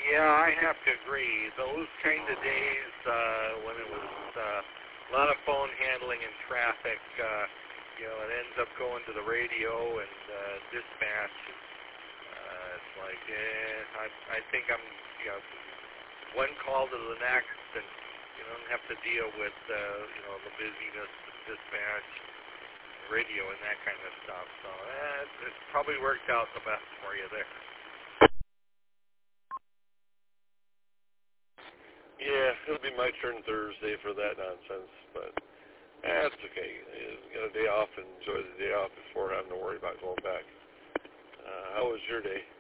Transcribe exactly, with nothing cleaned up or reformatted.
Yeah, I have to agree. Those kind of days uh, when it was uh, a lot of phone handling and traffic, uh, you know, it ends up going to the radio and uh, dispatch. Uh, it's like, eh, I, I think I'm, you know, one call to the next, and you don't have to deal with, uh, you know, the busyness of dispatch, radio, and that kind of stuff. So eh, it, it probably worked out the best for you there. Yeah, it'll be my turn Thursday for that nonsense, but that's okay. You got a day off and enjoy the day off before having to worry about going back. Uh, how was your day?